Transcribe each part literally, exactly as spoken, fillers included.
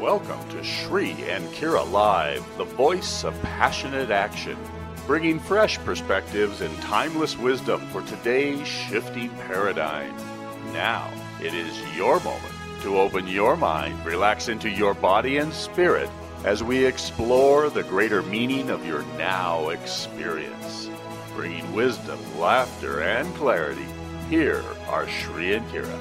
Welcome to Shri and Kira Live, the voice of passionate action, bringing fresh perspectives and timeless wisdom for today's shifting paradigm. Now, it is your moment to open your mind, relax into your body and spirit as we explore the greater meaning of your now experience. Bringing wisdom, laughter, and clarity, here are Shri and Kira.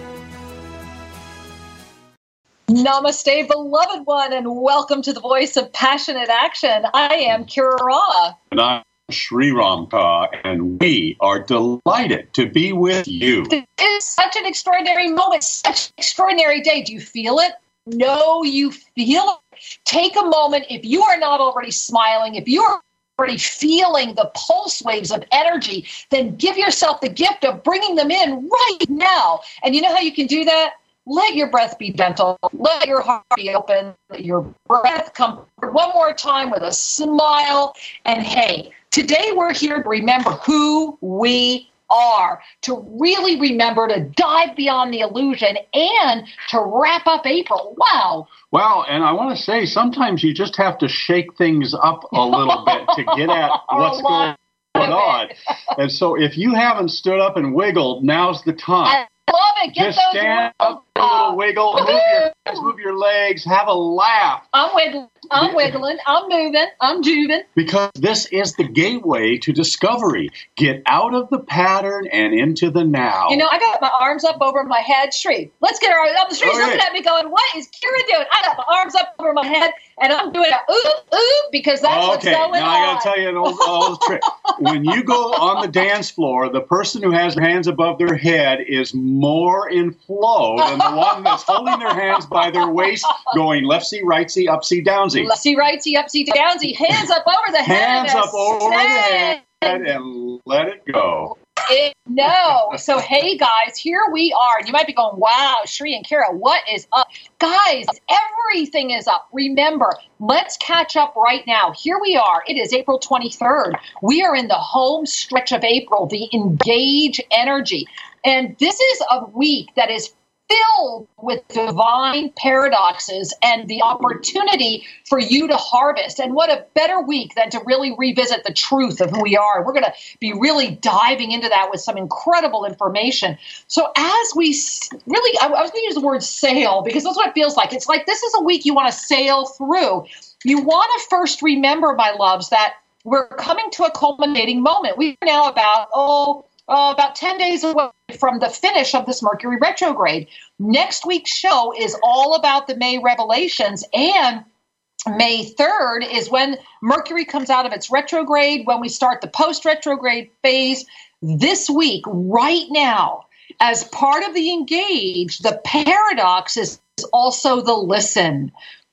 Namaste, beloved one, and welcome to the Voice of Passionate Action. I am Kira Ra. And I'm Sri Ramka, and we are delighted to be with you. It is such an extraordinary moment, such an extraordinary day. Do you feel it? No, you feel it. Take a moment, if you are not already smiling, if you are already feeling the pulse waves of energy, then give yourself the gift of bringing them in right now. And you know how you can do that? Let your breath be gentle. Let your heart be open. Let your breath come one more time with a smile. And hey, today we're here to remember who we are, to really remember to dive beyond the illusion and to wrap up April. Wow. Well, and I want to say, sometimes you just have to shake things up a little bit to get at what's going on. And so if you haven't stood up and wiggled, now's the time. I love it. Get Just those stand up, a little wiggle, move your hands, move your legs, have a laugh. I'm wiggling. I'm wiggling. I'm moving. I'm juving. Because this is the gateway to discovery. Get out of the pattern and into the now. You know, I got my arms up over my head. Shri, let's get our up. Shri's Okay. looking at me going, what is Kira doing? I got my arms up over my head, and I'm doing a ooh, ooh, because that's what's Okay, going now on. I got to tell you an old, old trick. When you go on the dance floor, the person who has their hands above their head is more in flow than the one that's holding their hands by their waist, going leftsy, rightsy, upsy, downsy. Lefty, rightsy, upsy, downsy, hands up over the head. Hands up over the Stand. head and let it go. It, no. So, hey, guys, here we are. And you might be going, wow, Shri and Kira, what is up? Guys, everything is up. Remember, let's catch up right now. Here we are. It is April twenty-third. We are in the home stretch of April, the engage energy. And this is a week that is filled with divine paradoxes and the opportunity for you to harvest. And what a better week than to really revisit the truth of who we are. We're going to be really diving into that with some incredible information. So as we s- really, I, I was going to use the word sail because that's what it feels like. It's like this is a week you want to sail through. You want to first remember, my loves, that we're coming to a culminating moment. We are now about, oh, Uh, about ten days away from the finish of this Mercury retrograde. Next week's show is all about the May revelations, and May third is when Mercury comes out of its retrograde, when we start the post-retrograde phase. This week, right now, as part of the engage, the paradox is also the listen.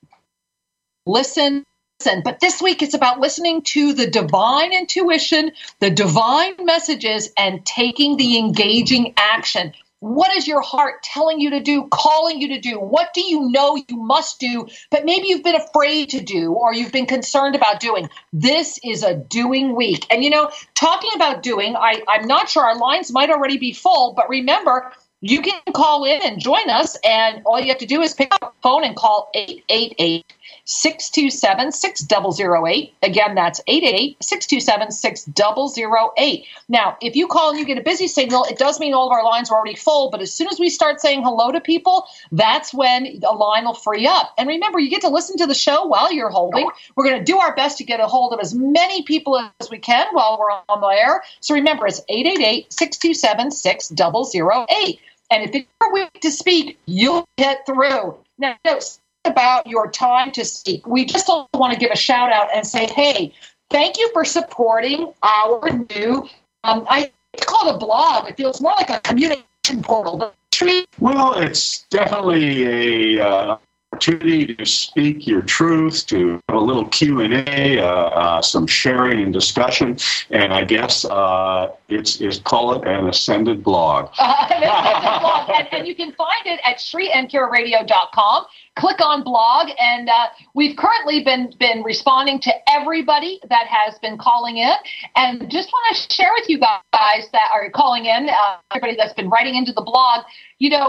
Listen. But this week it's about listening to the divine intuition, the divine messages, and taking the engaging action. What is your heart telling you to do, calling you to do? What do you know you must do, but maybe you've been afraid to do or you've been concerned about doing? This is a doing week. And, you know, talking about doing, I, I'm not sure our lines might already be full, but remember, you can call in and join us, and all you have to do is pick up the phone and call eight eight eight, six two seven, six zero zero eight. Again, that's eight eight eight, six two seven, six zero zero eight. Now, if you call and you get a busy signal, it does mean all of our lines are already full, but as soon as we start saying hello to people, that's when a line will free up. And remember, you get to listen to the show while you're holding. We're going to do our best to get a hold of as many people as we can while we're on the air. So remember, it's eight eight eight, six two seven, six zero zero eight. And if it's your week to speak, you'll get through. Now, it's about your time to speak. We just want to give a shout out and say, hey, thank you for supporting our new, um, I call it a blog. It feels more like a communication portal. But Well, it's definitely a uh, opportunity to speak your truth, to have a little Q and A, uh, uh, some sharing and discussion, and I guess uh, it's, it's call it an ascended blog. Uh, an ascended blog. And, and you can find it at shri and kira radio dot com. Click on blog, and uh, we've currently been been responding to everybody that has been calling in, and just want to share with you guys that are calling in, uh, everybody that's been writing into the blog. You know,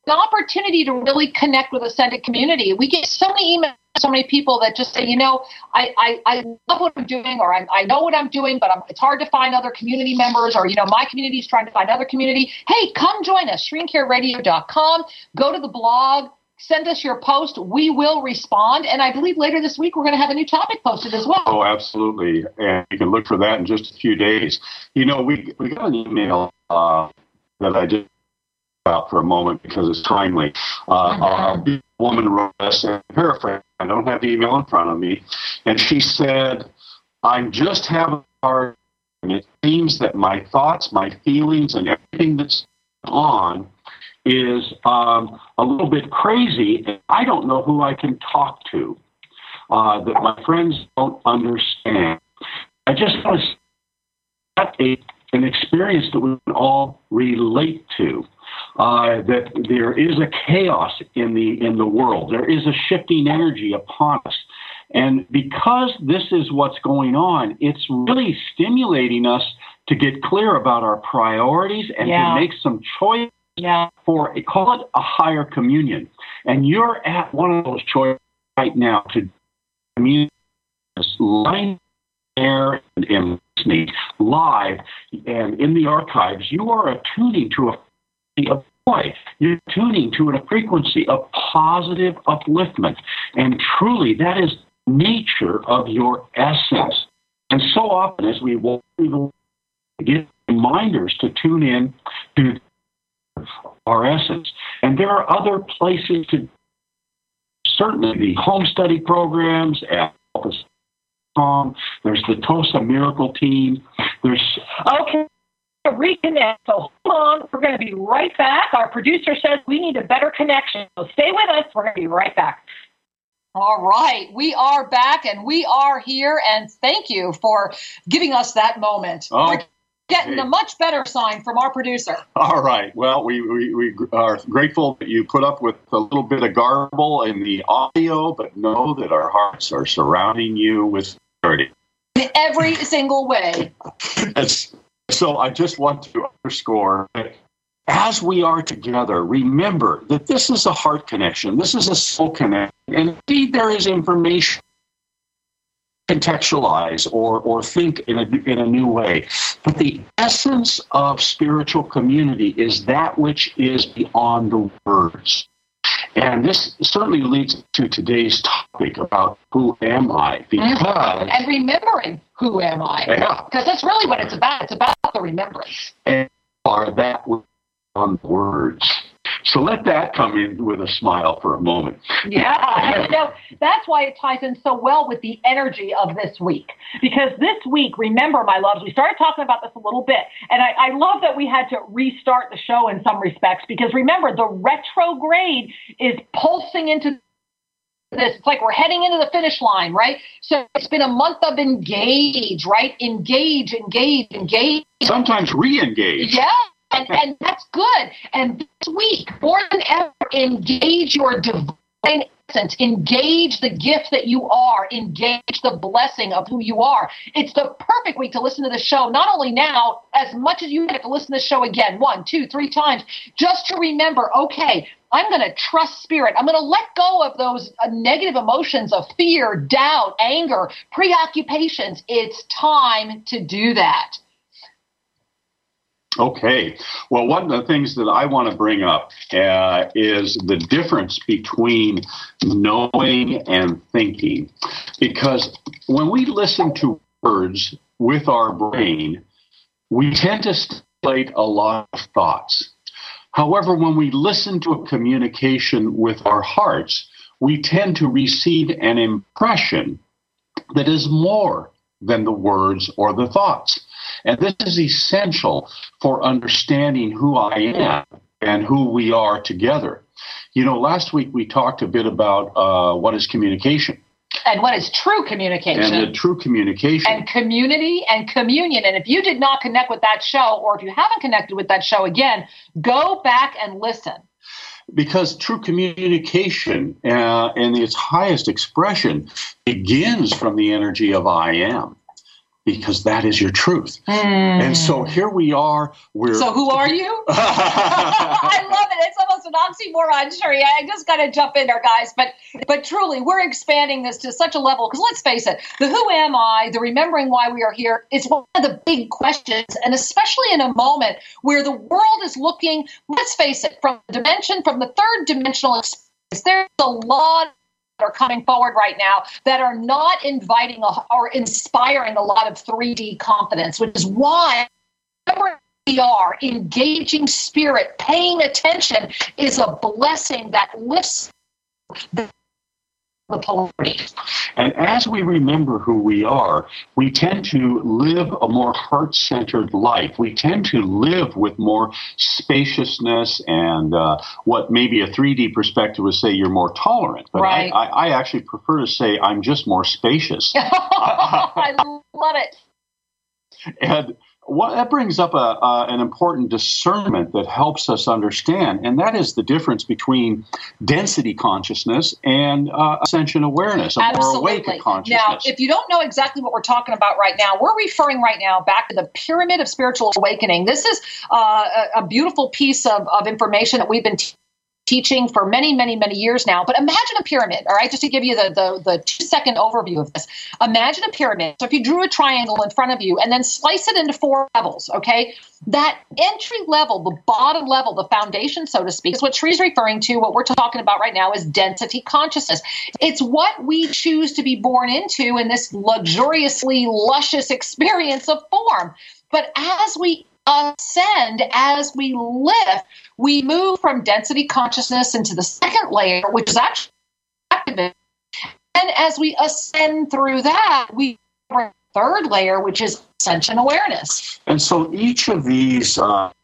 an opportunity to really connect with Ascended community. We get so many emails, so many people that just say, you know, I, I, I love what I'm doing, or I, I know what I'm doing, but I'm, it's hard to find other community members, or, you know, my community is trying to find other community. Hey, come join us, shreen care radio dot com. Go to the blog, send us your post. We will respond. And I believe later this week, we're going to have a new topic posted as well. Oh, absolutely. And you can look for that in just a few days. You know, we, we got an email uh, that I did about for a moment because it's timely. Uh, mm-hmm. A woman wrote us, and paraphrase, I don't have the email in front of me, and she said, I'm just having a hard time. It seems that my thoughts, my feelings, and everything that's on is um, a little bit crazy, and I don't know who I can talk to, uh, that my friends don't understand. I just want to have a, an experience that we can all relate to. Uh, that there is a chaos in the in the world. There is a shifting energy upon us. And because this is what's going on, it's really stimulating us to get clear about our priorities and yeah. to make some choices yeah. for, call it a higher communion. And you're at one of those choices right now to commune this line there and, and listening live and in the archives. You are attuning to a of joy. You're tuning to a frequency of positive upliftment. And truly, that is nature of your essence. And so often as we walk through the world, we get reminders to tune in to our essence. And there are other places to, certainly the home study programs at Tom, there's the TOSA Miracle Team. There's okay. Reconnect. So hold on. We're going to be right back. Our producer says we need a better connection. So stay with us. We're going to be right back. All right. We are back and we are here. And thank you for giving us that moment. Oh, We're getting hey. a much better sign from our producer. All right. Well, we, we, we are grateful that you put up with a little bit of garble in the audio, but know that our hearts are surrounding you with charity. In every single way. That's So I just want to underscore that as we are together, remember that this is a heart connection. This is a soul connection. And indeed, there is information contextualize or, or think in a, in a new way. But the essence of spiritual community is that which is beyond the words. And this certainly leads to today's topic about who am I? Because and remembering who am I? Yeah. Because that's really what it's about. It's about the remembrance. And are that on words. So let that come in with a smile for a moment. Yeah, and you know, that's why it ties in so well with the energy of this week. Because this week, remember, my loves, we started talking about this a little bit, and I, I love that we had to restart the show in some respects, because remember, the retrograde is pulsing into this. It's like we're heading into the finish line, right? So it's been a month of engage, right? Engage, engage, engage. Sometimes re-engage. Yeah. And, and that's good. And this week, more than ever, engage your divine essence. Engage the gift that you are. Engage the blessing of who you are. It's the perfect week to listen to the show, not only now, as much as you have to listen to the show again, one, two, three times, just to remember, okay, I'm going to trust spirit. I'm going to let go of those uh, negative emotions of fear, doubt, anger, preoccupations. It's time to do that. Okay. Well, one of the things that I want to bring up uh, is the difference between knowing and thinking. Because when we listen to words with our brain, we tend to stimulate a lot of thoughts. However, when we listen to a communication with our hearts, we tend to receive an impression that is more than the words or the thoughts. And this is essential for understanding who I am and who we are together. You know, last week we talked a bit about uh, what is communication. And what is true communication. And the true communication. And community and communion. And if you did not connect with that show, or if you haven't connected with that show again, go back and listen. Because true communication uh, in its highest expression begins from the energy of I am. Because that is your truth. Mm. And so here we are. We're so who are you? I love it. It's almost an oxymoron, Sherry. I just got to jump in there, guys. But but truly, we're expanding this to such a level, because let's face it, the who am I, the remembering why we are here, is one of the big questions. And especially in a moment where the world is looking, let's face it, from the dimension, from the third dimensional experience, there's a lot that are coming forward right now that are not inviting a, or inspiring a lot of three D confidence, which is why we are engaging spirit, paying attention is a blessing that lifts the polarity. And as we remember who we are, we tend to live a more heart-centered life. We tend to live with more spaciousness and uh, what maybe a three D perspective would say you're more tolerant. But right. I, I, I actually prefer to say I'm just more spacious. I love it. And what, that brings up a, uh, an important discernment that helps us understand, and that is the difference between density consciousness and uh, ascension awareness, a more awake consciousness. Now, if you don't know exactly what we're talking about right now, we're referring right now back to the Pyramid of Spiritual Awakening. This is uh, a, a beautiful piece of, of information that we've been te- teaching for many, many, many years now. But imagine a pyramid, all right, just to give you the, the, the two-second overview of this. Imagine a pyramid. So if you drew a triangle in front of you and then slice it into four levels, okay, that entry level, the bottom level, the foundation, so to speak, is what Shree's referring to. What we're talking about right now is density consciousness. It's what we choose to be born into in this luxuriously luscious experience of form. But as we ascend, as we lift, we move from density consciousness into the second layer, which is actually active. And as we ascend through that, we enter the third layer, which is ascension awareness. And so each of these uh,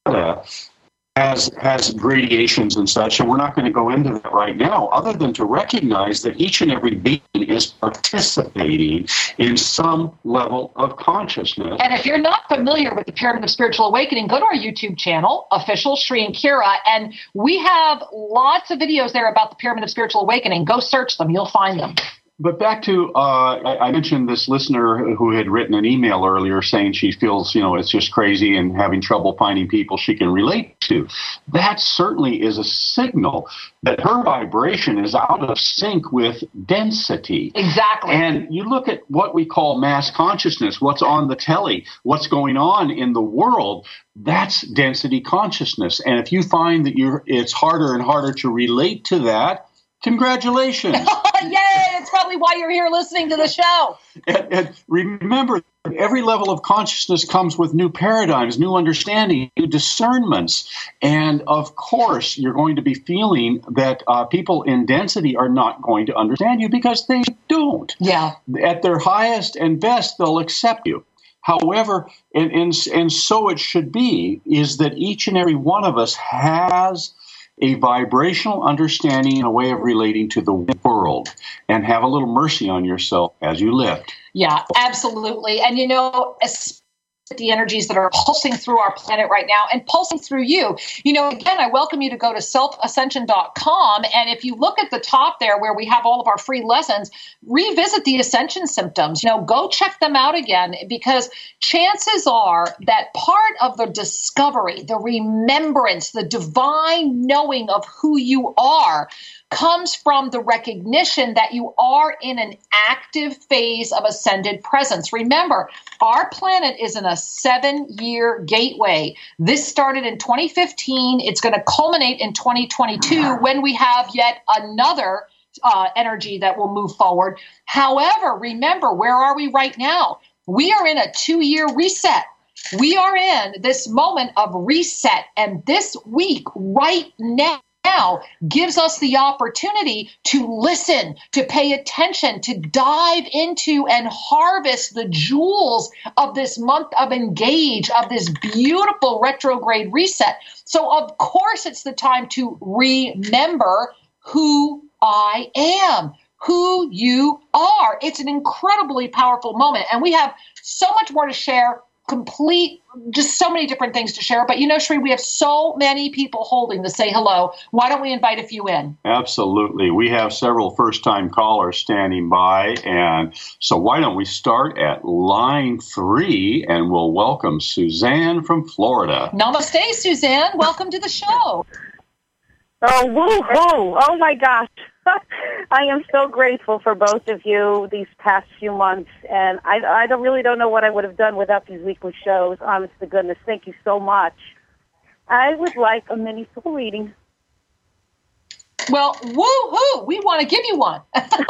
has has gradations and such, and we're not going to go into that right now, other than to recognize that each and every being is participating in some level of consciousness. And if you're not familiar with the Pyramid of Spiritual Awakening, go to our YouTube channel, Official Shree and Kira, and we have lots of videos there about the Pyramid of Spiritual Awakening. Go search them. You'll find them. But back to, uh, I mentioned this listener who had written an email earlier saying she feels, you know, it's just crazy and having trouble finding people she can relate to. That certainly is a signal that her vibration is out of sync with density. Exactly. And you look at what we call mass consciousness, what's on the telly, what's going on in the world. That's density consciousness. And if you find that you're, it's harder and harder to relate to that, congratulations. Yay! It's probably why you're here listening to the show. And, and remember, every level of consciousness comes with new paradigms, new understanding, new discernments. And of course, you're going to be feeling that uh, people in density are not going to understand you because they don't. Yeah. At their highest and best, they'll accept you. However, and, and, and so it should be, is that each and every one of us has a vibrational understanding and a way of relating to the world, and have a little mercy on yourself as you lift. Yeah, absolutely. And, you know, especially the energies that are pulsing through our planet right now and pulsing through you. You know, again, I welcome you to go to self ascension dot com. And if you look at the top there where we have all of our free lessons, revisit the ascension symptoms. You know, go check them out again, because chances are that part of the discovery, the remembrance, the divine knowing of who you are comes from the recognition that you are in an active phase of ascended presence. Remember, our planet is in a seven-year gateway. This started in twenty fifteen. It's going to culminate in twenty twenty-two when we have yet another uh, energy that will move forward. However, remember, where are we right now? We are in a two-year reset. We are in this moment of reset. And this week, right now, Now gives us the opportunity to listen, to pay attention, to dive into and harvest the jewels of this month of Engage, of this beautiful retrograde reset. So, of course, it's the time to remember who I am, who you are. It's an incredibly powerful moment. And we have so much more to share. Complete, just so many different things to share. But you know, Shree, we have so many people holding to say hello. Why don't we invite a few in? Absolutely. We have several first-time callers standing by. And so why don't we start at line three, and we'll welcome Suzanne from Florida. Namaste, Suzanne. Welcome to the show. Oh, woo-hoo. Oh, my gosh. I am so grateful for both of you these past few months, and I, I don't really don't know what I would have done without these weekly shows, honest to goodness. Thank you so much. I would like a mini soul reading. Well, woo-hoo, we want to give you one.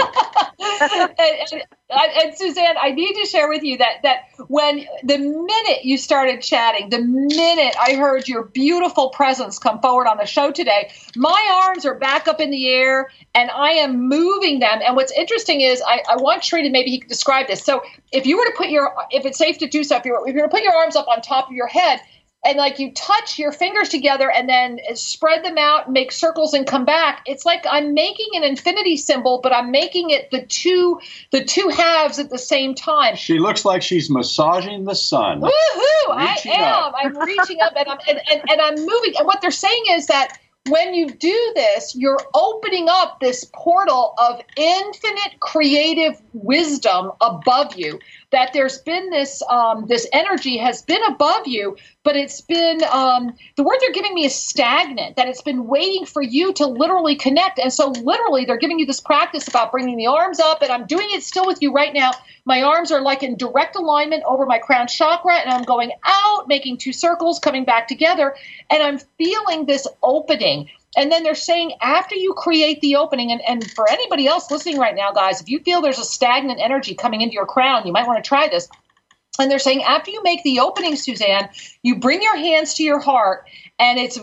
and, and, and Suzanne, I need to share with you that that when the minute you started chatting, the minute I heard your beautiful presence come forward on the show today, my arms are back up in the air and I am moving them. And what's interesting is I, I want Sri to maybe he could describe this. So if you were to put your, if it's safe to do so, if you were, if you were to put your arms up on top of your head, and like you touch your fingers together and then spread them out, make circles and come back. It's like I'm making an infinity symbol, but I'm making it the two the two halves at the same time. She looks like she's massaging the sun. Woohoo! I am. Up. I'm reaching up and I'm and, and, and I'm moving. And what they're saying is that when you do this, you're opening up this portal of infinite creative wisdom above you. That there's been this um, this energy has been above you, but it's been um, the word they're giving me is stagnant. That it's been waiting for you to literally connect. And so literally they're giving you this practice about bringing the arms up, and I'm doing it still with you right now. My arms are like in direct alignment over my crown chakra, and I'm going out, making two circles, coming back together, and I'm feeling this opening. And then they're saying after you create the opening, and, and for anybody else listening right now, guys, if you feel there's a stagnant energy coming into your crown, you might want to try this. And they're saying after you make the opening, Suzanne, you bring your hands to your heart, and it's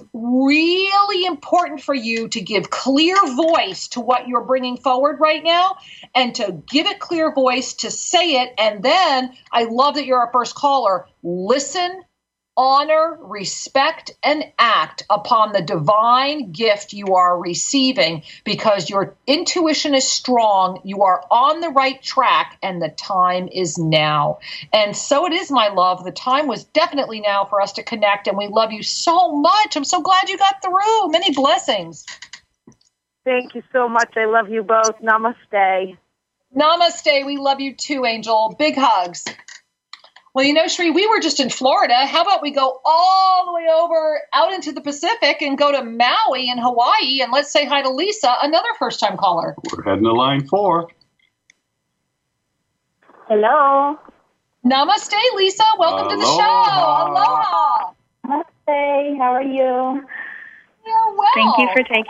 really important for you to give clear voice to what you're bringing forward right now and to give it clear voice, to say it. And then I love that you're our first caller. Listen, honor, respect, and act upon the divine gift you are receiving because your intuition is strong, you are on the right track, and the time is now. And so it is, my love. The time was definitely now for us to connect, and we love you so much. I'm so glad you got through. Many blessings. Thank you so much. I love you both. Namaste. Namaste. We love you too, Angel. Big hugs. Well, you know, Sri, we were just in Florida. How about we go all the way over out into the Pacific and go to Maui in Hawaii, and let's say hi to Lisa, another first-time caller. We're heading to line four. Hello. Namaste, Lisa. Welcome Aloha. to the show. Aloha. Namaste. How are you? You're well. Thank you for taking...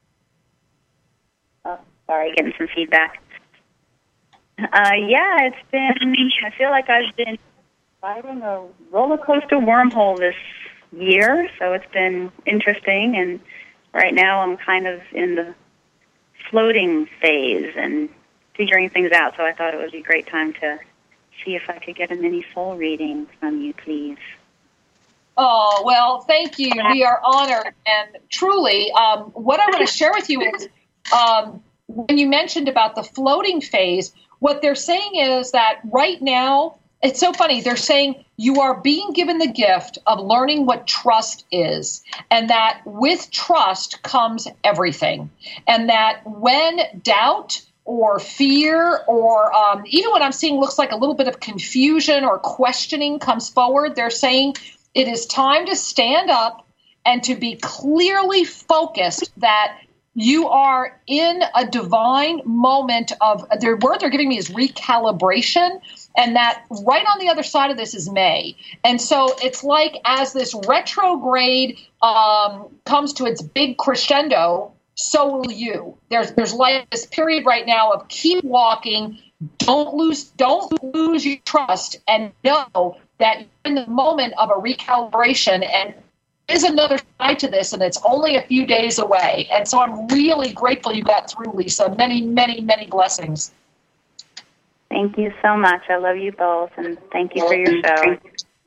Oh, sorry, getting some feedback. Uh, yeah, it's been... I feel like I've been... riding a roller coaster wormhole this year, so it's been interesting. And right now, I'm kind of in the floating phase and figuring things out. So I thought it would be a great time to see if I could get a mini soul reading from you, please. Oh, well, thank you. We are honored. And truly, um, what I want to share with you is um, when you mentioned about the floating phase, what they're saying is that right now, it's so funny. They're saying you are being given the gift of learning what trust is, and that with trust comes everything, and that when doubt or fear or um, even what I'm seeing looks like a little bit of confusion or questioning comes forward, they're saying it is time to stand up and to be clearly focused that you are in a divine moment of, their word they're giving me is recalibration, and that right on the other side of this is May. And so it's like as this retrograde um, comes to its big crescendo, so will you. There's there's like this period right now of keep walking, don't lose, don't lose your trust, and know that you're in the moment of a recalibration, and is another side to this, and it's only a few days away. And so I'm really grateful you got through, Lisa. Many, many, many blessings. Thank you so much. I love you both, and thank you for your show.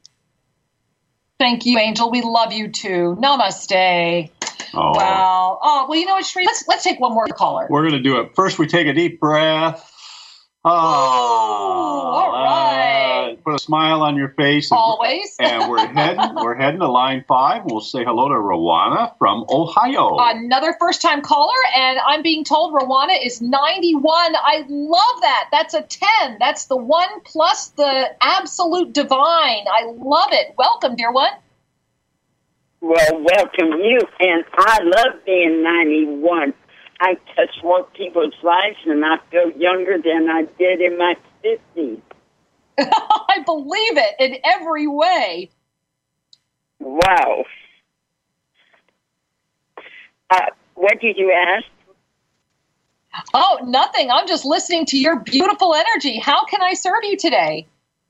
Thank you, Angel. We love you too. Namaste. Oh. Wow. Oh, well, you know what, Sri? Let's let's take one more caller. We're going to do it. First, we take a deep breath. Oh, all right. Uh, put a smile on your face. Always. And we're heading, we're heading to line five. We'll say hello to Rowana from Ohio. Another first-time caller, and I'm being told Rowana is ninety-one. I love that. That's a ten. That's the one plus the absolute divine. I love it. Welcome, dear one. Well, welcome you. And I love being ninety-one. I touch more people's lives and I feel younger than I did in my fifties. I believe it in every way. Wow. Uh, what did you ask? Oh, nothing. I'm just listening to your beautiful energy. How can I serve you today?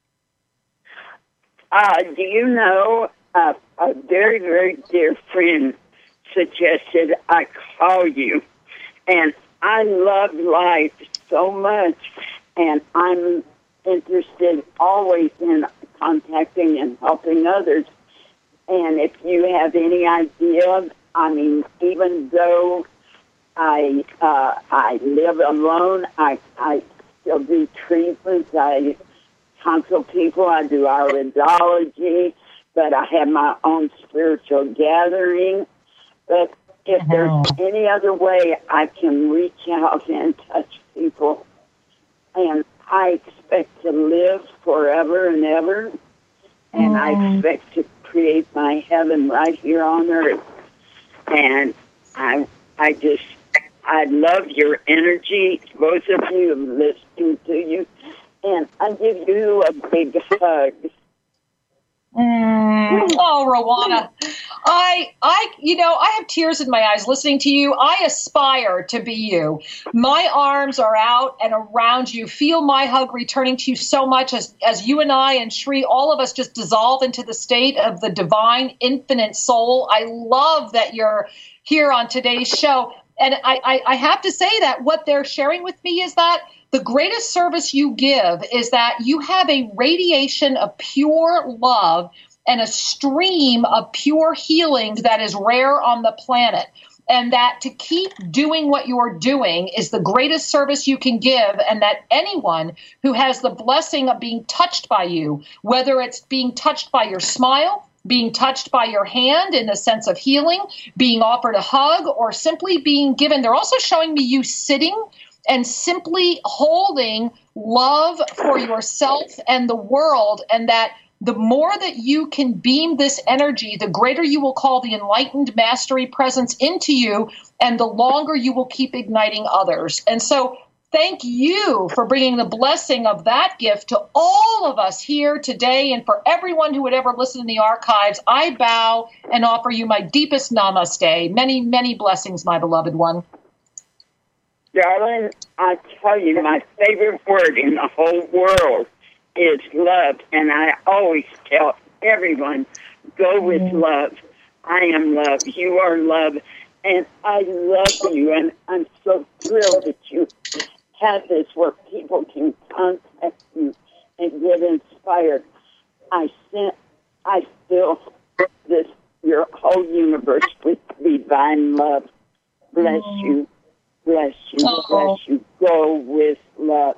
Uh, do you know, uh, a very, very dear friend suggested I call you. And I love life so much. And I'm interested always in contacting and helping others. And if you have any idea, I mean, even though I uh, I live alone, I I still do treatments. I consult people. I do iridology, but I have my own spiritual gathering. But if there's any other way I can reach out and touch people, and I expect to live forever and ever, and mm. I expect to create my heaven right here on earth. And I I just, I love your energy, both of you, listening to you, and I give you a big hug. Mm. Oh, Rowana, I, I, you know, I have tears in my eyes listening to you. I aspire to be you. My arms are out and around you. Feel my hug returning to you so much as, as you and I and Shri, all of us just dissolve into the state of the divine infinite soul. I love that you're here on today's show. And I, I, I have to say that what they're sharing with me is that the greatest service you give is that you have a radiation of pure love and a stream of pure healing that is rare on the planet. And that to keep doing what you're doing is the greatest service you can give, and that anyone who has the blessing of being touched by you, whether it's being touched by your smile, being touched by your hand in the sense of healing, being offered a hug, or simply being given. They're also showing me you sitting and simply holding love for yourself and the world, and that the more that you can beam this energy, the greater you will call the enlightened mastery presence into you, and the longer you will keep igniting others. And so thank you for bringing the blessing of that gift to all of us here today, and for everyone who would ever listen in the archives. I bow and offer you my deepest namaste. Many, many blessings, my beloved one. Darling, I tell you, my favorite word in the whole world is love. And I always tell everyone, go with love. I am love. You are love. And I love you. And I'm so thrilled that you have this where people can contact you and get inspired. I sent, I fill this, your whole universe with divine love. Bless oh. you. Bless you, oh. bless you. Go with love.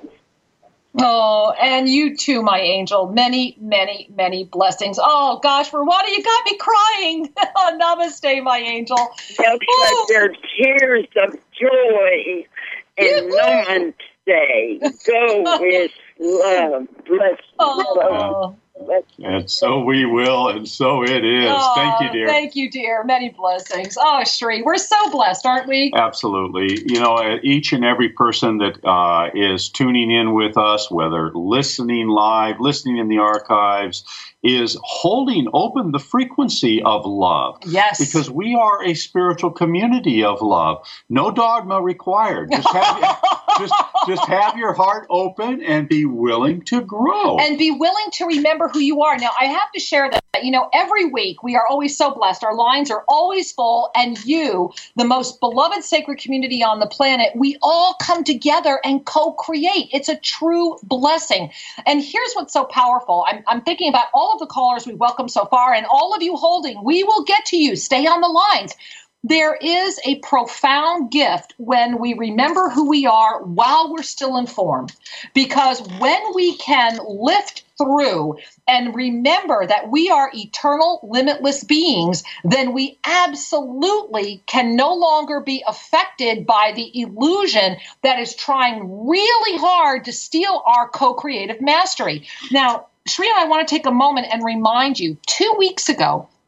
Oh, and you too, my angel. Many, many, many blessings. Oh, gosh, Rowana, you got me crying. Namaste, my angel. They'll oh. their tears of joy and namaste. Go with love. Bless you. Oh. And so we will, and so it is. Oh, thank you, dear. Thank you, dear. Many blessings. Oh, Shri, we're so blessed, aren't we? Absolutely. You know, each and every person that uh, is tuning in with us, whether listening live, listening in the archives, is holding open the frequency of love. Yes. Because we are a spiritual community of love. No dogma required. Just have, just, just have your heart open and be willing to grow. And be willing to remember who you are. Now, I have to share that, you know, every week we are always so blessed. Our lines are always full. And you, the most beloved sacred community on the planet, we all come together and co-create. It's a true blessing. And here's what's so powerful. I'm, I'm thinking about all of the callers we welcome so far, and all of you holding. We will get to you. Stay on the lines. There is a profound gift when we remember who we are while we're still informed, because when we can lift through and remember that we are eternal, limitless beings, then we absolutely can no longer be affected by the illusion that is trying really hard to steal our co-creative mastery. Now, Shri and I want to take a moment and remind you, two weeks ago,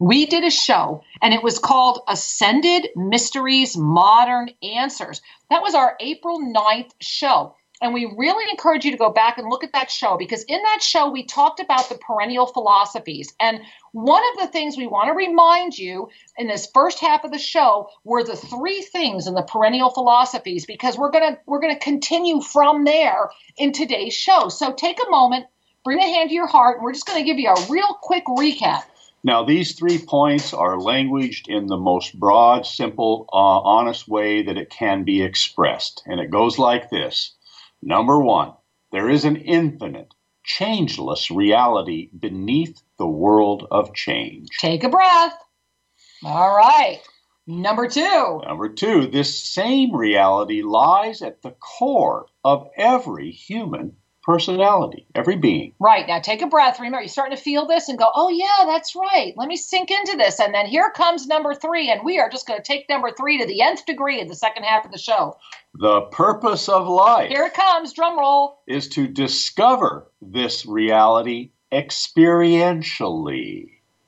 we did a show, and it was called Ascended Mysteries, Modern Answers. That was our April ninth show. And we really encourage you to go back and look at that show, because in that show, we talked about the perennial philosophies. And one of the things we want to remind you in this first half of the show were the three things in the perennial philosophies, because we're going to we're going to continue from there in today's show. So take a moment, bring a hand to your heart, and we're just going to give you a real quick recap. Now, these three points are languaged in the most broad, simple, uh, honest way that it can be expressed. And it goes like this. Number one, there is an infinite, changeless reality beneath the world of change. Take a breath. All right. Number two. Number two, this same reality lies at the core of every human personality, every being. Right. Now take a breath. Remember, you're starting to feel this and go, oh, yeah, that's right. Let me sink into this. And then here comes number three. And we are just going to take number three to the nth degree in the second half of the show. The purpose of life. Here it comes. Drum roll. Is to discover this reality experientially.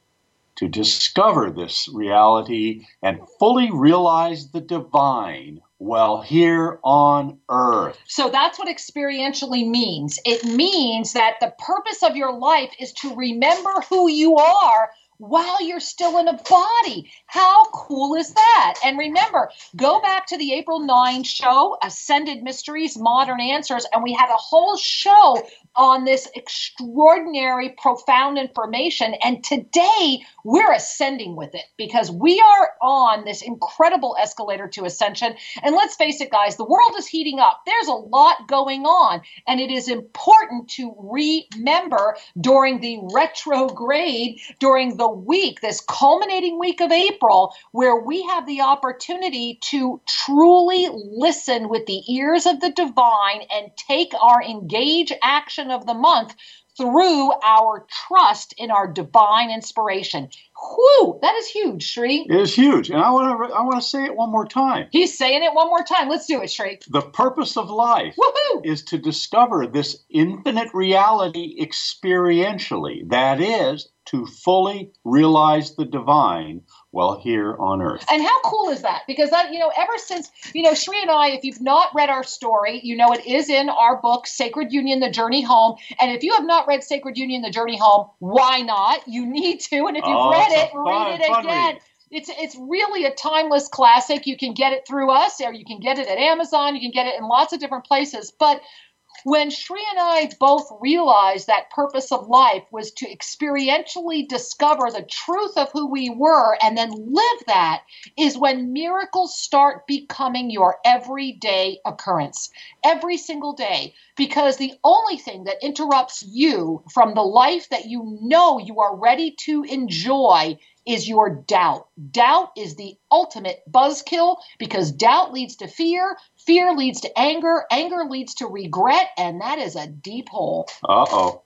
To discover this reality and fully realize the divine while here on earth. So that's what experientially means. It means that the purpose of your life is to remember who you are while you're still in a body. How cool is that? And remember, go back to the April ninth show, Ascended Mysteries, Modern Answers, and we had a whole show on this extraordinary, profound information. And today, we're ascending with it because we are on this incredible escalator to ascension. And let's face it, guys, the world is heating up. There's a lot going on. And it is important to remember during the retrograde, during the week, this culminating week of April, where we have the opportunity to truly listen with the ears of the divine and take our engage action of the month through our trust in our divine inspiration. Whew, that is huge, Sri. It is huge. And I want to I want to say it one more time. He's saying it one more time. Let's do it, Sri. The purpose of life Woohoo! is to discover this infinite reality experientially. That is, to fully realize the divine while here on earth. And how cool is that? Because that, you know, ever since, you know, Sri and I, if you've not read our story, you know, it is in our book, Sacred Union, The Journey Home. And if you have not read Sacred Union, The Journey Home, why not? You need to. And if you've oh, read it, fun, read it again. Read. It's it's really a timeless classic. You can get it through us, or you can get it at Amazon. You can get it in lots of different places. But when Sri and I both realized that purpose of life was to experientially discover the truth of who we were and then live that, is when miracles start becoming your everyday occurrence, every single day. Because the only thing that interrupts you from the life that you know you are ready to enjoy is your doubt. Doubt is the ultimate buzzkill, because doubt leads to fear, fear leads to anger, anger leads to regret, and that is a deep hole. Uh-oh.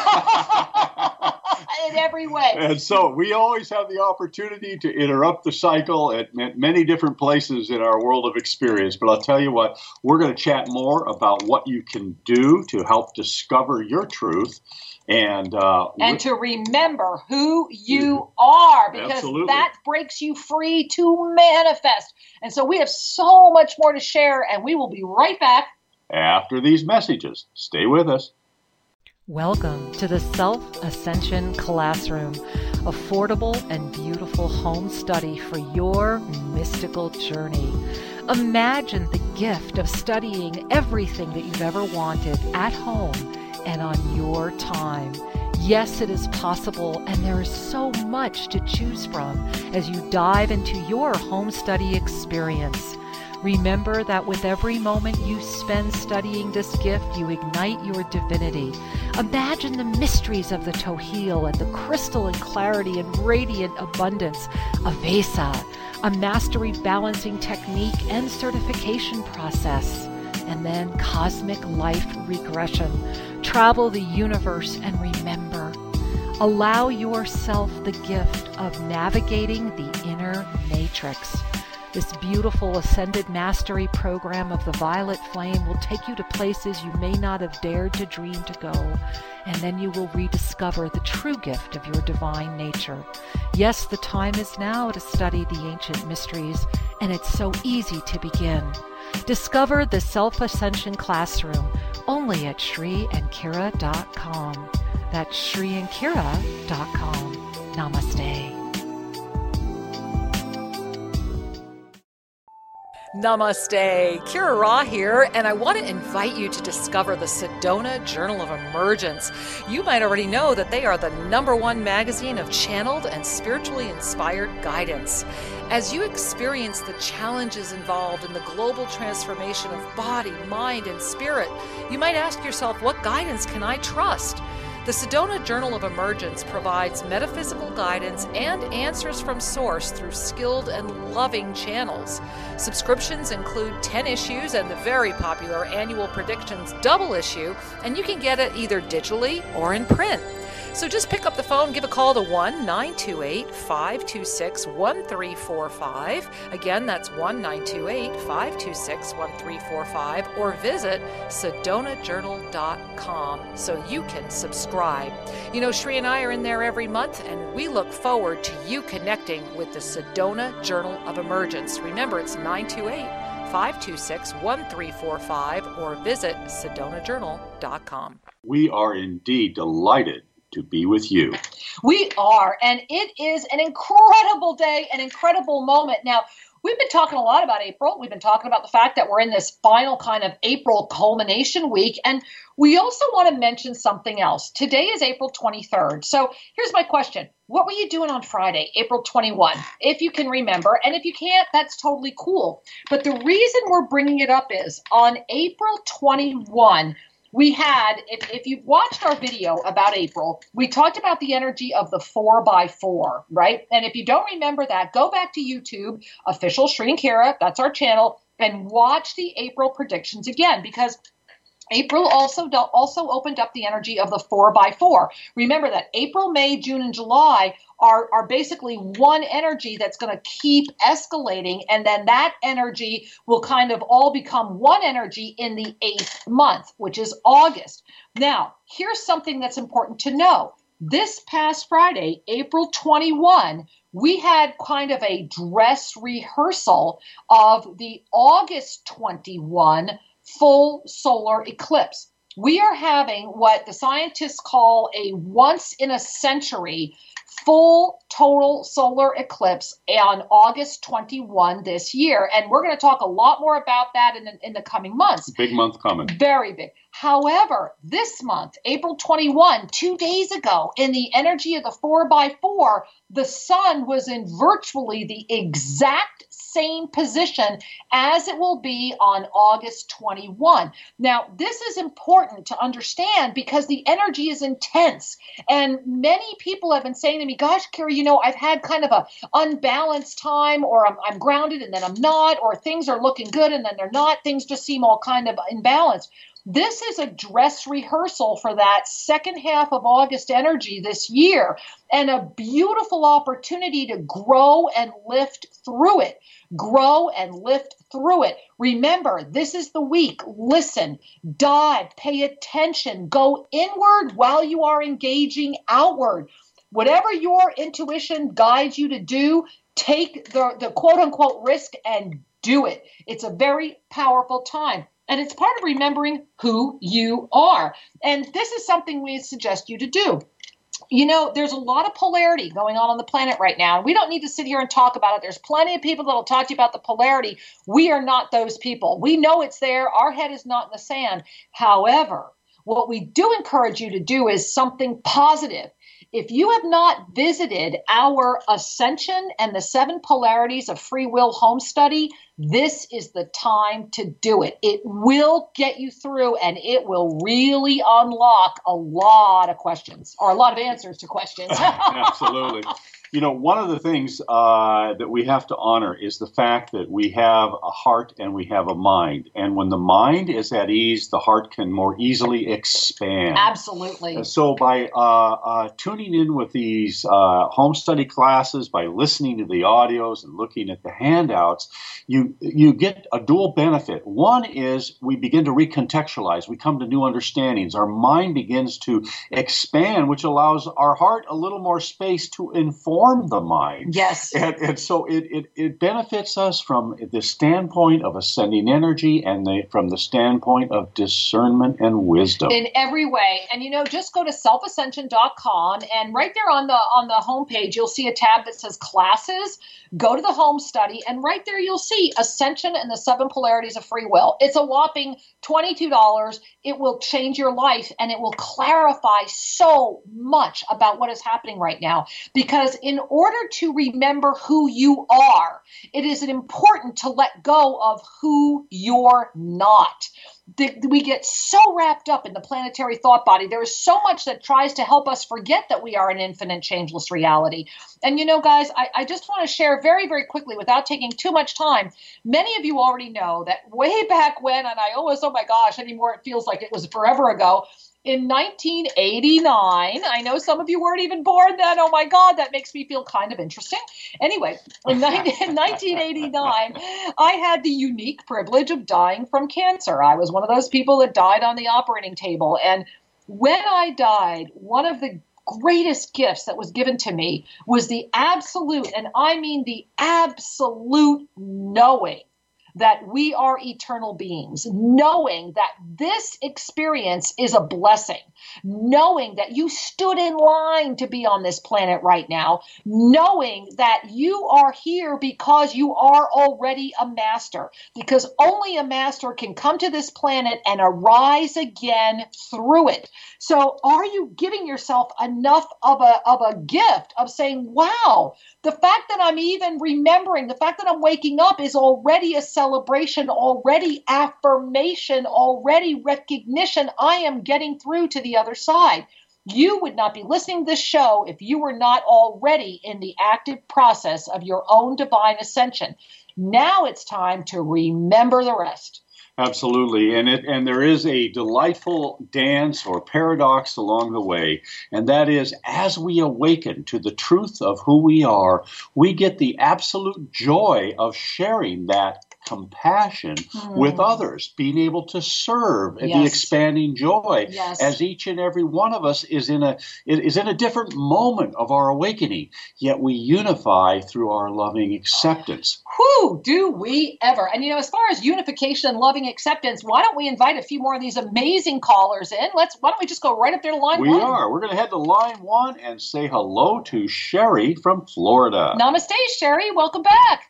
In every way. And so we always have the opportunity to interrupt the cycle at many different places in our world of experience. But I'll tell you what, we're going to chat more about what you can do to help discover your truth. And uh, and to remember who you are, because absolutely. That breaks you free to manifest. And so we have so much more to share, and we will be right back after these messages. Stay with us. Welcome to the Self-Ascension Classroom, affordable and beautiful home study for your mystical journey. Imagine the gift of studying everything that you've ever wanted at home and on your time. Yes, it is possible, and there is so much to choose from as you dive into your home study experience. Remember that with every moment you spend studying this gift, you ignite your divinity. Imagine the mysteries of the Tohil and the crystalline clarity and radiant abundance of Vesa, a mastery balancing technique and certification process, and then cosmic life regression. Travel the universe and remember. Allow yourself the gift of navigating the inner matrix. This beautiful Ascended Mastery program of the Violet Flame will take you to places you may not have dared to dream to go, and then you will rediscover the true gift of your divine nature. Yes, the time is now to study the ancient mysteries, and it's so easy to begin. Discover the Self-Ascension Classroom only at Shri and Kira dot com. That's Shri and Kira dot com. Namaste. Namaste, Kira Ra here, and I want to invite you to discover the Sedona Journal of Emergence. You might already know that they are the number one magazine of channeled and spiritually inspired guidance. As you experience the challenges involved in the global transformation of body, mind, and spirit, you might ask yourself, what guidance can I trust? The Sedona Journal of Emergence provides metaphysical guidance and answers from Source through skilled and loving channels. Subscriptions include ten issues and the very popular Annual Predictions double issue, and you can get it either digitally or in print. So just pick up the phone, give a call to one nine two eight, five two six, one three four five. Again, that's one nine two eight, five two six, one three four five, or visit sedona journal dot com so you can subscribe. You know, Shri and I are in there every month, and we look forward to you connecting with the Sedona Journal of Emergence. Remember, it's nine two eight, five two six, one three four five, or visit sedona journal dot com. We are indeed delighted to be with you. We are, and it is an incredible day, an incredible moment. Now, we've been talking a lot about April. We've been talking about the fact that we're in this final kind of April culmination week, and we also want to mention something else. Today is April twenty-third. So here's my question. What were you doing on Friday, April twenty-first? If you can remember, and if you can't, that's totally cool. But the reason we're bringing it up is on April twenty-first, we had, if, if you've watched our video about April, we talked about the energy of the four by four, right? And if you don't remember that, go back to YouTube, official Shri and Kira, that's our channel, and watch the April predictions again, because April also also opened up the energy of the four by four. Remember that April, May, June, and July are, are basically one energy that's going to keep escalating, and then that energy will kind of all become one energy in the eighth month, which is August. Now, here's something that's important to know. This past Friday, April twenty-first, we had kind of a dress rehearsal of the August twenty-first full solar eclipse. We are having what the scientists call a once in a century full total solar eclipse on August twenty-first this year. And we're going to talk a lot more about that in the, in the coming months. Big month coming. Very big. However, this month, April twenty-first, two days ago, in the energy of the four by four, the sun was in virtually the exact same position as it will be on August twenty-first. Now, this is important to understand because the energy is intense. And many people have been saying to me, gosh, Kira, you know, I've had kind of a unbalanced time, or I'm, I'm grounded and then I'm not, or things are looking good and then they're not. Things just seem all kind of imbalanced. This is a dress rehearsal for that second half of August energy this year, and a beautiful opportunity to grow and lift through it. Grow and lift through it. Remember, this is the week. Listen, dive, pay attention, go inward while you are engaging outward. Whatever your intuition guides you to do, take the, the quote-unquote risk and do it. It's a very powerful time. And it's part of remembering who you are. And this is something we suggest you to do. You know, there's a lot of polarity going on on the planet right now. And we don't need to sit here and talk about it. There's plenty of people that will talk to you about the polarity. We are not those people. We know it's there. Our head is not in the sand. However, what we do encourage you to do is something positive. If you have not visited our Ascension and the Seven Polarities of Free Will Home Study, this is the time to do it. It will get you through, and it will really unlock a lot of questions, or a lot of answers to questions. Absolutely. You know, one of the things uh, that we have to honor is the fact that we have a heart and we have a mind. And when the mind is at ease, the heart can more easily expand. Absolutely. So by uh, uh, tuning in with these uh, home study classes, by listening to the audios and looking at the handouts, you you get a dual benefit. One is we begin to recontextualize. We come to new understandings. Our mind begins to expand, which allows our heart a little more space to inform the mind. Yes. And, and so it, it, it benefits us from the standpoint of ascending energy and the, from the standpoint of discernment and wisdom. In every way. And, you know, just go to self ascension dot com, and right there on the on the homepage, you'll see a tab that says classes. Go to the home study, and right there you'll see Ascension and the Seven Polarities of Free Will. It's a whopping twenty-two dollars. It will change your life, and it will clarify so much about what is happening right now. Because in order to remember who you are, it is important to let go of who you're not. We get so wrapped up in the planetary thought body. There is so much that tries to help us forget that we are an infinite, changeless reality. And, you know, guys, I, I just want to share very, very quickly without taking too much time. Many of you already know that way back when, and I always, oh my gosh, anymore it feels like it was forever ago, in nineteen eighty-nine, I know some of you weren't even born then. Oh my God, that makes me feel kind of interesting. Anyway, in nineteen eighty-nine, I had the unique privilege of dying from cancer. I was one of those people that died on the operating table. And when I died, one of the greatest gifts that was given to me was the absolute, and I mean the absolute knowing that we are eternal beings, knowing that this experience is a blessing, knowing that you stood in line to be on this planet right now, knowing that you are here because you are already a master, because only a master can come to this planet and arise again through it. So are you giving yourself enough of a, of a gift of saying, wow, the fact that I'm even remembering, the fact that I'm waking up is already a celebration, already affirmation, already recognition. I am getting through to the other side. You would not be listening to this show if you were not already in the active process of your own divine ascension. Now it's time to remember the rest. Absolutely. And it and there is a delightful dance or paradox along the way. And that is, as we awaken to the truth of who we are, we get the absolute joy of sharing that compassion mm. with others, being able to serve and yes. the expanding joy yes. as each and every one of us is in a is in a different moment of our awakening, yet we unify through our loving acceptance. Who do we ever? And, you know, as far as unification and loving acceptance, why don't we invite a few more of these amazing callers in? Let's, why don't we just go right up there to line we one? We are. We're going to head to line one and say hello to Sherry from Florida. Namaste, Sherry. Welcome back.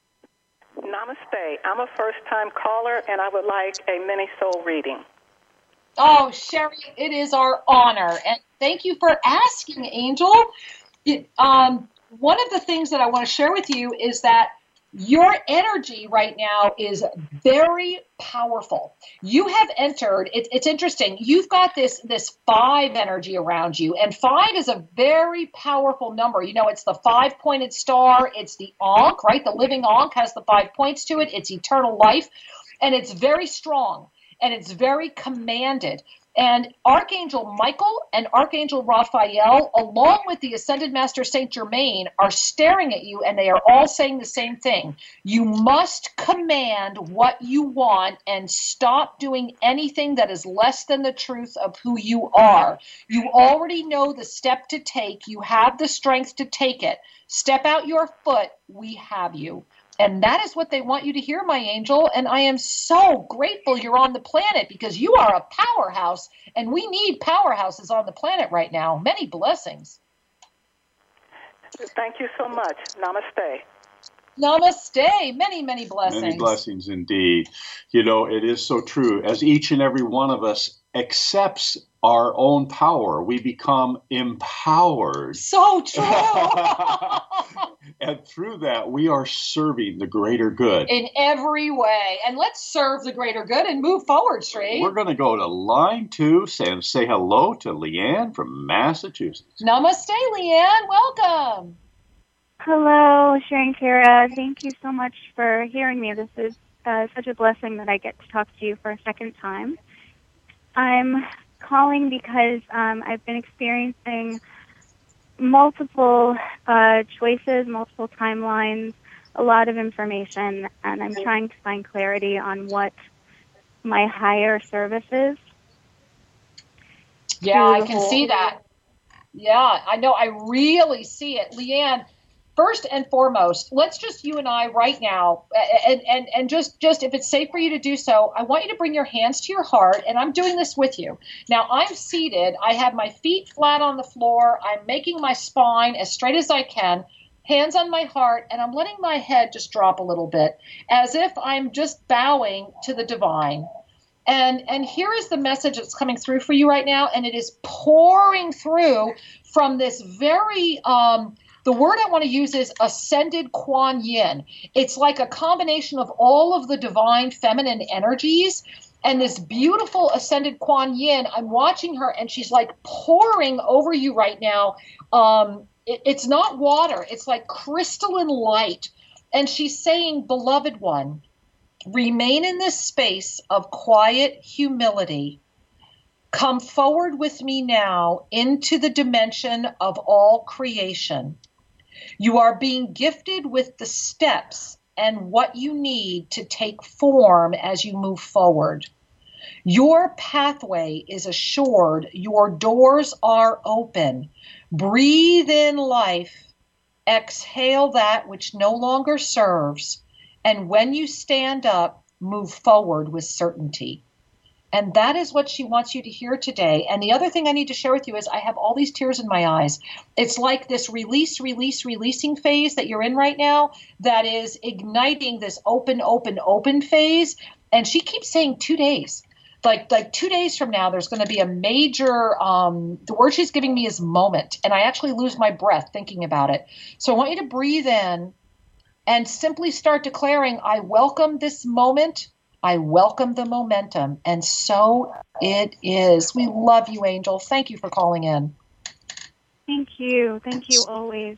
Namaste. I'm a first-time caller, and I would like a mini soul reading. Oh, Sherry, it is our honor, and thank you for asking, Angel. It, um, one of the things that I want to share with you is that your energy right now is very powerful. You have entered, it, it's interesting, you've got this, this five energy around you, and five is a very powerful number. You know, it's the five-pointed star, it's the Ankh, right? The living Ankh has the five points to it, it's eternal life, and it's very strong, and it's very commanded. And Archangel Michael and Archangel Raphael, along with the Ascended Master Saint Germain, are staring at you, and they are all saying the same thing. You must command what you want and stop doing anything that is less than the truth of who you are. You already know the step to take. You have the strength to take it. Step out your foot. We have you. And that is what they want you to hear, my angel. And I am so grateful you're on the planet, because you are a powerhouse, and we need powerhouses on the planet right now. Many blessings. Thank you so much. Namaste. Namaste. Many, many blessings. Many blessings indeed. You know, it is so true. As each and every one of us accepts our own power, we become empowered. So true. And through that, we are serving the greater good. In every way. And let's serve the greater good and move forward, Sri. We're going to go to line two and say hello to Leanne from Massachusetts. Namaste, Leanne. Welcome. Hello, Sharon Kira. Thank you so much for hearing me. This is uh, such a blessing that I get to talk to you for a second time. I'm calling because um, I've been experiencing multiple uh, choices, multiple timelines, a lot of information, and I'm trying to find clarity on what my higher service is. Yeah, I can see that. Yeah, I know. I really see it. Leanne, first and foremost, let's just you and I right now, and, and, and just, just if it's safe for you to do so, I want you to bring your hands to your heart, and I'm doing this with you. Now, I'm seated. I have my feet flat on the floor. I'm making my spine as straight as I can, hands on my heart, and I'm letting my head just drop a little bit, as if I'm just bowing to the divine. And and here is the message that's coming through for you right now, and it is pouring through from this very, um, the word I want to use is ascended Kuan Yin. It's like a combination of all of the divine feminine energies and this beautiful ascended Kuan Yin. I'm watching her, and she's like pouring over you right now. Um, it, it's not water. It's like crystalline light. And she's saying, beloved one, remain in this space of quiet humility. Come forward with me now into the dimension of all creation. You are being gifted with the steps and what you need to take form as you move forward. Your pathway is assured. Your doors are open. Breathe in life. Exhale that which no longer serves. And when you stand up, move forward with certainty. And that is what she wants you to hear today. And the other thing I need to share with you is I have all these tears in my eyes. It's like this release, release, releasing phase that you're in right now that is igniting this open, open, open phase. And she keeps saying two days. Like, like two days from now, there's going to be a major, um, the word she's giving me is moment. And I actually lose my breath thinking about it. So I want you to breathe in and simply start declaring, I welcome this moment. I welcome the momentum. And so it is. We love you, Angel. Thank you for calling in. Thank you. Thank you always.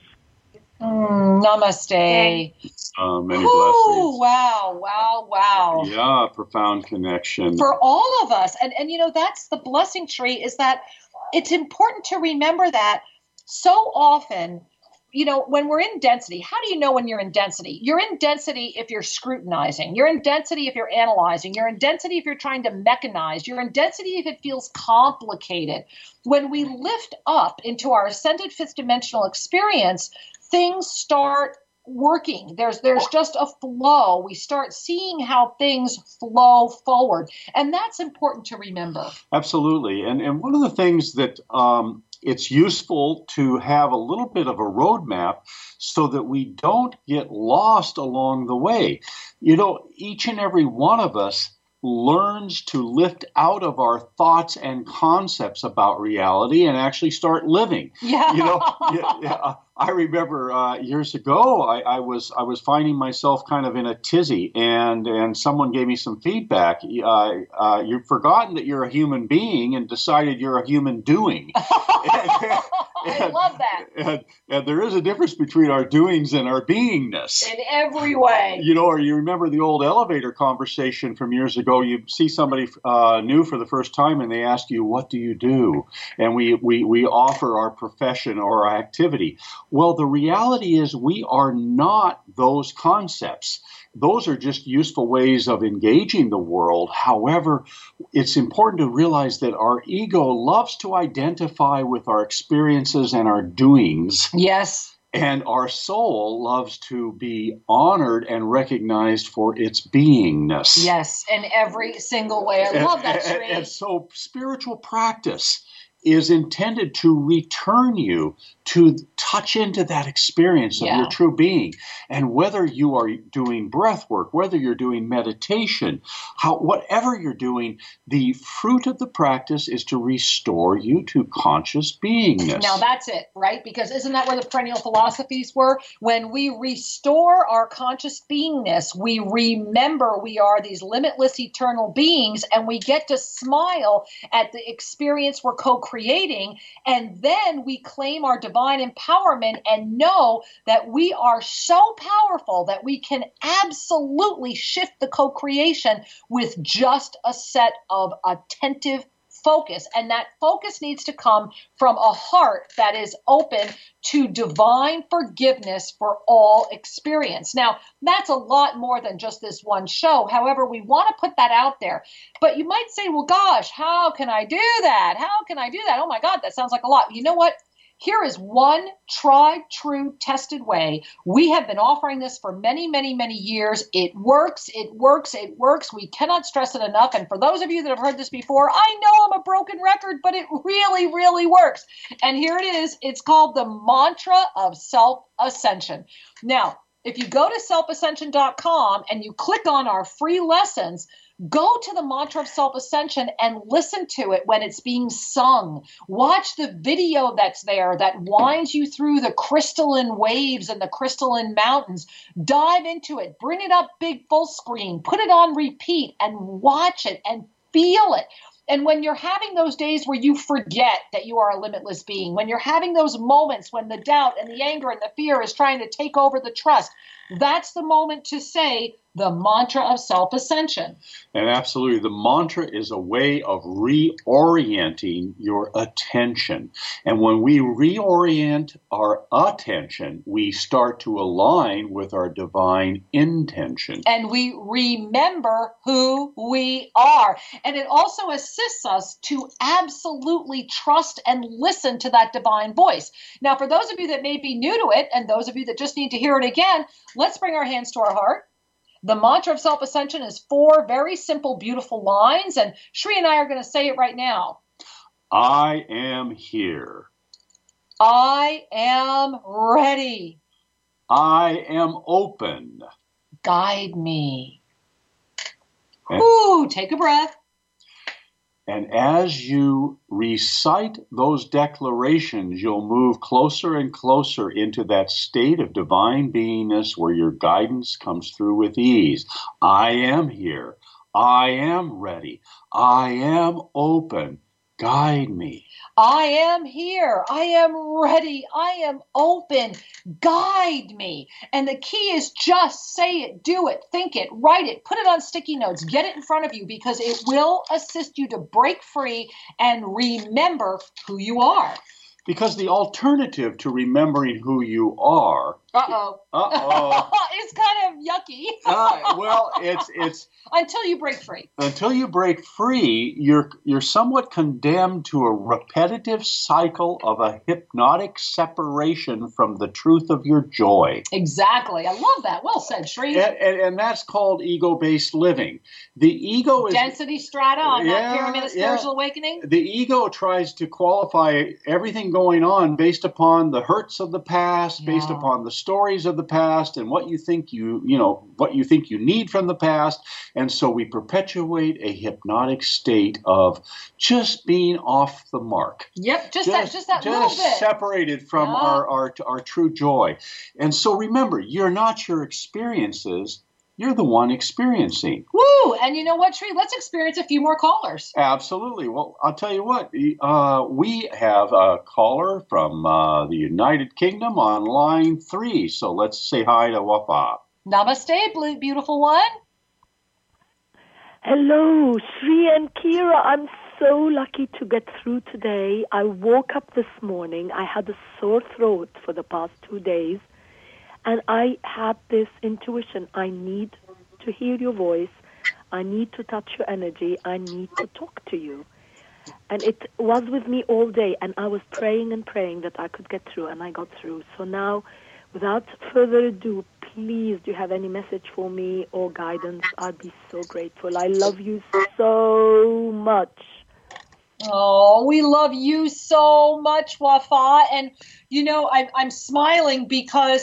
Mm, namaste. Uh, many Ooh, blessings. wow, wow, wow. Yeah, profound connection. For all of us. And, and, you know, that's the blessing tree, is that it's important to remember that so often, you know, when we're in density, how do you know when you're in density? You're in density if you're scrutinizing. You're in density if you're analyzing. You're in density if you're trying to mechanize. You're in density if it feels complicated. When we lift up into our ascended fifth dimensional experience, things start working. There's there's just a flow. We start seeing how things flow forward. And that's important to remember. Absolutely. And and one of the things that um, it's useful to have a little bit of a roadmap so that we don't get lost along the way. You know, each and every one of us learns to lift out of our thoughts and concepts about reality and actually start living. Yeah. You know, yeah, yeah. I remember uh, years ago, I, I was I was finding myself kind of in a tizzy, and and someone gave me some feedback. Uh, uh, you've forgotten that you're a human being and decided you're a human doing. and, I love that. And, and there is a difference between our doings and our beingness. In every way. You know, or you remember the old elevator conversation from years ago. You see somebody uh, new for the first time, and they ask you, "What do you do?" And we we we offer our profession or our activity. Well, the reality is we are not those concepts. Those are just useful ways of engaging the world. However, it's important to realize that our ego loves to identify with our experiences and our doings. Yes. And our soul loves to be honored and recognized for its beingness. Yes, in every single way. I and, love that, and, Sri. and so spiritual practice is intended to return you to touch into that experience of Yeah. your true being. And whether you are doing breath work, whether you're doing meditation, how, whatever you're doing, the fruit of the practice is to restore you to conscious beingness. Now that's it, right? Because isn't that where the perennial philosophies were? When we restore our conscious beingness, we remember we are these limitless eternal beings, and we get to smile at the experience we're co-creating, and then we claim our divine empowerment empowerment and know that we are so powerful that we can absolutely shift the co-creation with just a set of attentive focus. And that focus needs to come from a heart that is open to divine forgiveness for all experience. Now, that's a lot more than just this one show. However, we want to put that out there. But you might say, well, gosh, how can I do that? How can I do that? Oh my God, that sounds like a lot. You know what? Here is one tried, true, tested way. We have been offering this for many, many, many years. It works, it works, it works. We cannot stress it enough. And for those of you that have heard this before, I know I'm a broken record, but it really, really works. And here it is. It's called the Mantra of Self-Ascension. Now, if you go to self ascension dot com and you click on our free lessons, go to the Mantra of Self-Ascension and listen to it when it's being sung. Watch the video that's there that winds you through the crystalline waves and the crystalline mountains. Dive into it. Bring it up big full screen. Put it on repeat and watch it and feel it. And when you're having those days where you forget that you are a limitless being, when you're having those moments when the doubt and the anger and the fear is trying to take over the trust, that's the moment to say the mantra of self-ascension. And absolutely, the mantra is a way of reorienting your attention. And when we reorient our attention, we start to align with our divine intention. And we remember who we are. And it also assists us to absolutely trust and listen to that divine voice. Now, for those of you that may be new to it, and those of you that just need to hear it again, let's bring our hands to our heart. The mantra of self-ascension is four very simple, beautiful lines, and Shri and I are going to say it right now. I am here. I am ready. I am open. Guide me. And, Ooh, take a breath. And as you recite those declarations, you'll move closer and closer into that state of divine beingness where your guidance comes through with ease. I am here. I am ready. I am open. Guide me. I am here. I am ready. I am open. Guide me. And the key is just say it, do it, think it, write it, put it on sticky notes, get it in front of you because it will assist you to break free and remember who you are. Because the alternative to remembering who you are, uh-oh, uh-oh, it's kind of yucky. uh, well, it's it's until you break free. Until you break free, you're you're somewhat condemned to a repetitive cycle of a hypnotic separation from the truth of your joy. Exactly, I love that. Well said, Shri. And, and, and that's called ego-based living. The ego is density strata on yeah, that pyramid of spiritual yeah. awakening. The ego tries to qualify everything going on based upon the hurts of the past, yeah. based upon the stories of the past, and what you think you you know what you think you need from the past. And so we perpetuate a hypnotic state of just being off the mark. Yep, just, just that, just that just little bit. separated from yeah. our, our our true joy. And so remember, you're not your experiences. You're the one experiencing. Woo! And you know what, Shri? Let's experience a few more callers. Absolutely. Well, I'll tell you what. Uh, we have a caller from uh, the United Kingdom on line three. So let's say hi to Wafa. Namaste, beautiful one. Hello, Shri and Kira. I'm so lucky to get through today. I woke up this morning. I had a sore throat for the past two days. And I had this intuition. I need to hear your voice. I need to touch your energy. I need to talk to you. And it was with me all day. And I was praying and praying that I could get through. And I got through. So now, without further ado, please, do you have any message for me or guidance? I'd be so grateful. I love you so much. Oh, we love you so much, Wafa. And, you know, I, I'm smiling because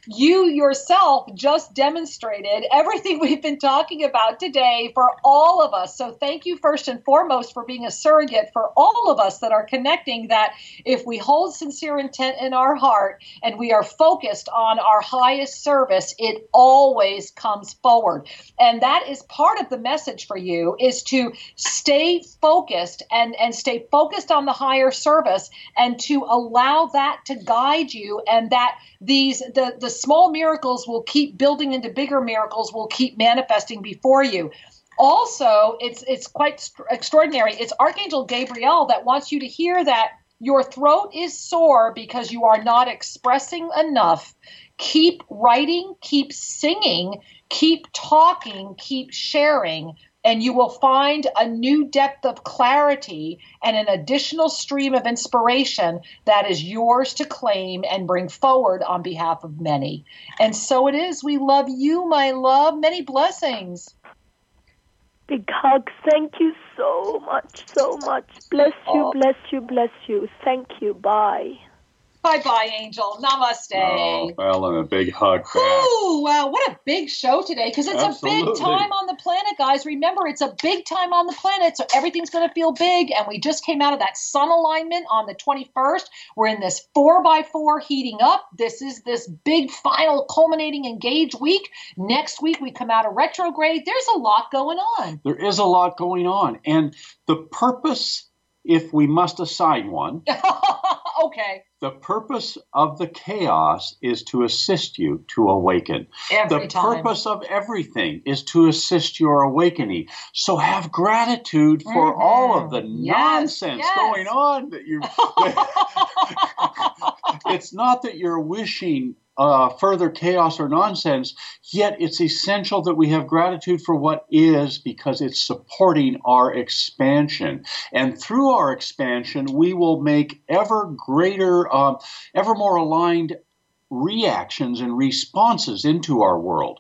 you yourself just demonstrated everything we've been talking about today for all of us. So thank you first and foremost for being a surrogate for all of us that are connecting, that if we hold sincere intent in our heart and we are focused on our highest service, it always comes forward. And that is part of the message for you, is to stay focused and, and stay focused on the higher service, and to allow that to guide you, and that these the, the small miracles will keep building into bigger miracles, will keep manifesting before you. Also, it's it's quite st- extraordinary. It's Archangel Gabriel that wants you to hear that your throat is sore because you are not expressing enough. Keep writing, keep singing, keep talking, keep sharing, and you will find a new depth of clarity and an additional stream of inspiration that is yours to claim and bring forward on behalf of many. And so it is. We love you, my love. Many blessings. Big hug. Thank you so much, so much. Bless you, Oh. bless you, bless you. Thank you. Bye. Bye-bye, Angel. Namaste. Oh, well, and a big hug back. Ooh, wow, what a big show today, because it's Absolutely. a big time on the planet, guys. Remember, it's a big time on the planet, so everything's going to feel big, and we just came out of that sun alignment on the twenty-first. We're in this four by four heating up. This is this big final culminating engage week. Next week, we come out of retrograde. There's a lot going on. There is a lot going on. And the purpose, if we must assign one, Okay. the purpose of the chaos is to assist you to awaken. Every the time. purpose of everything is to assist your awakening. So have gratitude for Mhm. all of the Yes, nonsense yes. going on that you it's not that you're wishing uh, further chaos or nonsense, yet it's essential that we have gratitude for what is, because it's supporting our expansion. And through our expansion, we will make ever greater, um, ever more aligned reactions and responses into our world.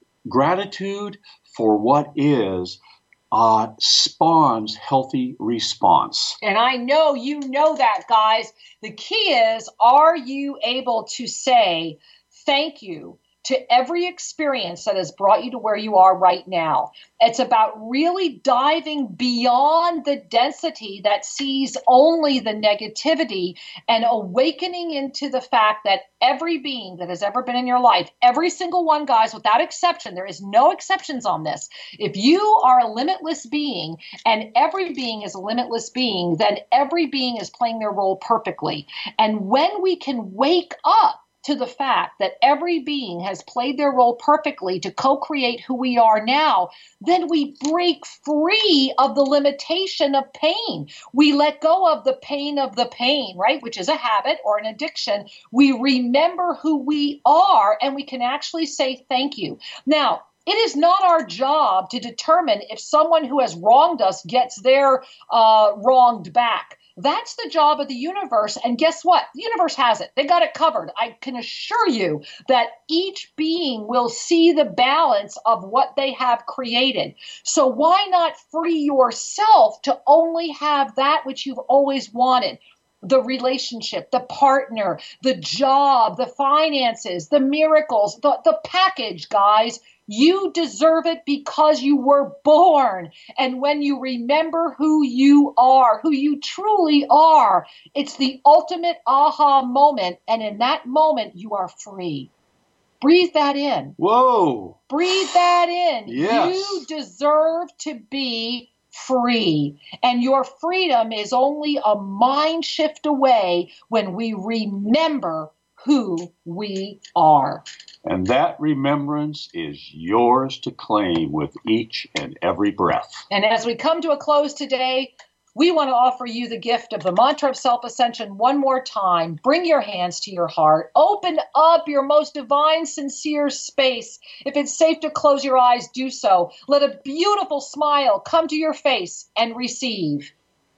Gratitude for what is uh, spawns healthy response. And I know you know that, guys. The key is, are you able to say thank you to every experience that has brought you to where you are right now? It's about really diving beyond the density that sees only the negativity and awakening into the fact that every being that has ever been in your life, every single one, guys, without exception, there is no exceptions on this. If you are a limitless being and every being is a limitless being, then every being is playing their role perfectly. And when we can wake up to the fact that every being has played their role perfectly to co-create who we are now, then we break free of the limitation of pain. We let go of the pain of the pain, right? Which is a habit or an addiction. We remember who we are, and we can actually say thank you. Now, it is not our job to determine if someone who has wronged us gets their uh, wronged back. That's the job of the universe. And guess what? The universe has it. They got it covered. I can assure you that each being will see the balance of what they have created. So why not free yourself to only have that which you've always wanted? The relationship, the partner, the job, the finances, the miracles, the, the package, guys. You deserve it because you were born. And when you remember who you are, who you truly are, it's the ultimate aha moment. And in that moment, you are free. Breathe that in. Whoa. Breathe that in. Yes. You deserve to be free. And your freedom is only a mind shift away when we remember who we are. And that remembrance is yours to claim with each and every breath. And as we come to a close today, we want to offer you the gift of the mantra of self-ascension one more time. Bring your hands to your heart. Open up your most divine, sincere space. If it's safe to close your eyes, do so. Let a beautiful smile come to your face and receive.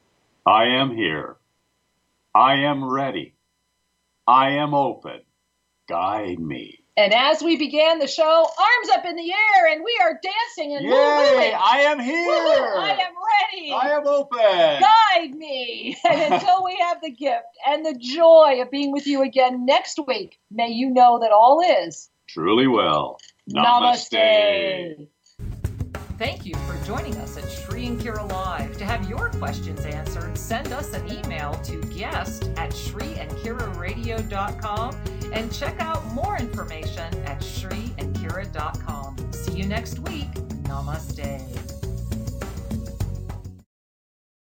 I am here. I am ready. I am open. Guide me. And as we began the show, arms up in the air, and we are dancing and Yay! woo-wooing. I am here. Woo-hoo, I am ready. I am open. Guide me. And until we have the gift and the joy of being with you again next week, may you know that all is truly well. Namaste. Namaste. Thank you for joining us at Shri and Kira Live. To have your questions answered, send us an email to guest at shri and kira radio dot com and check out more information at shri and kira dot com. See you next week. Namaste.